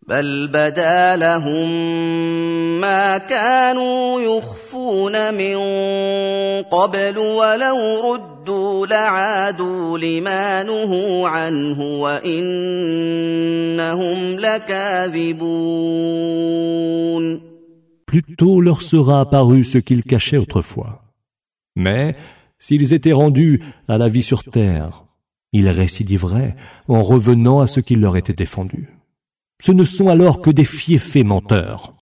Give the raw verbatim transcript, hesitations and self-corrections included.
بل بدا لهم ما كانوا يخفون من قبل ولو ردوا لعادوا لما نهوا عنه وإنهم لكاذبون. Plutôt leur sera apparu ce qu'ils cachaient autrefois. Mais s'ils étaient rendus à la vie sur terre, ils récidiveraient en revenant à ce qui leur était défendu. Ce ne sont alors que des fieffés menteurs.